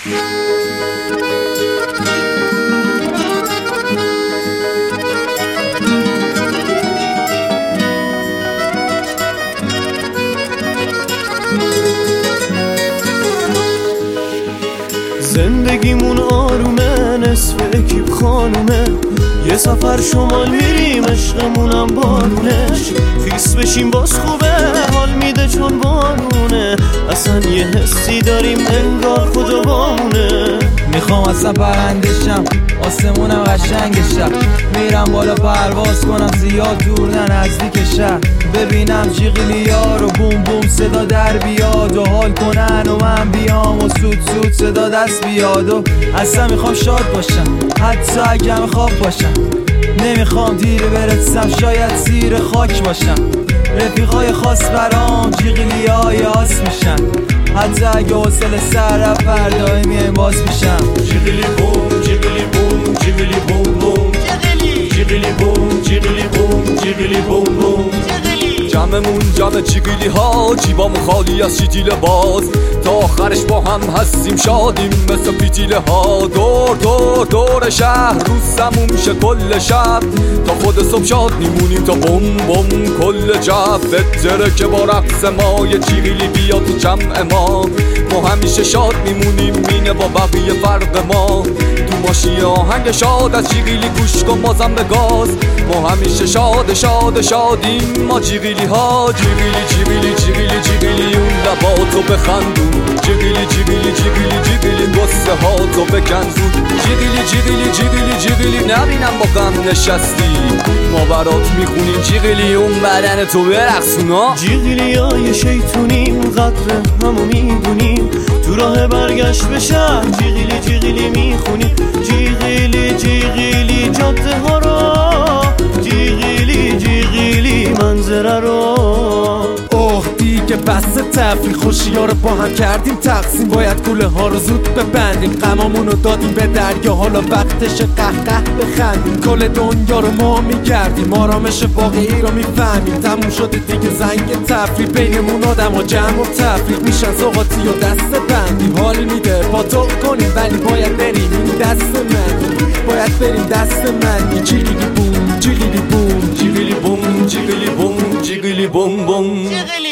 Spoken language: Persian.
زندگیمون آرومه، نصف اکیپ خانومه، یه سفر شمال میریم عشقمونم بارونش، خیس بشیم باز خوبه، حال میده چون بارونه، اصلا یه حسی داریم انگار خدا بامونه. میخوام اصلا پرندشم، آسمونم قشنگشم، میرم بالا پرواز کنم زیاد دور نه نزدیک شهر، ببینم جیغیلیا رو بوم بوم صدا در بیاد و حال کنن و من بیام و سود سود صدا دست بیاد و اصلا میخوام شاد باشم حتی اگه خواب باشم، نمیخوام دیر برسم شاید زیر خاک باشم، رفیقای خاص برام جیغیلیای آس میشن حتی اگه حوصله سر رفت فردای میایم باز میشم. جیغیلی بوم جیغیلی بوم جیغیلی بوم بوم جیغیلی بوم جیغیلی بوم جیغیلی بوم بوم. جمعمون جمع جیغیلی ها، جیبامون خالی از شیتیل باز، تا آخرش با هم هستیم شادیم مثل پیتیله ها، دور دور دور شهر روز سموم شه کل شب، تا خود صبح شاد میمونیم تا بوم بوم کل جب، بهتره که با رقص ما یه جیغیلی بیا تو جمع ما همیشه شاد میمونیم مینه با بقیه فرق ما، تو ماشی آهنگ شاد از جیغیلی گوش کن بازم به گاز، ما همیشه شاد شاد شادیم ما جیغیلی ها، جیغیلی جیغیلی جیغیلی جیغیلی اون لباتو بخندون، جیغیلی جیغیلی جیغیلی جیغیلی قصه ها تو بکن زود، جیغیلی جیغیلی جیغیلی جیغیلی نبینم با غم نشستی ما برات میخونیم، جیغیلی اون بدن تو برقصونا، جیغیلی های شیطونیم قدر همو میدونیم، تو راه برگشت به شهر جیغیلی جیغیلی میخونیم، جیغیلی جیغیلی جاده ها رو، جیغیلی جیغیلی منظره رو. اوه دیگه بس تفریح خوشی‌ها رو با هم کردیم تقسیم، باید کوله ها رو زود ببندیم، غمامونو دادیم به دریا حالا وقتش قهقه بخندیم، کل دنیا رو ما میگردیم آرامش واقعی رو میفهمیم، تموم شده دیگه زنگ تفریح بینمون آدم و جمع و تفریق میشن سوقاتی و دست بندیم، حال میده با تو کنیم ولی باید بریم این دست من، باید بریم دست من. جیغیلی بوم جیغیلی بوم جیغیلی بوم جیغیلی بوم جیغیلی بوم بوم.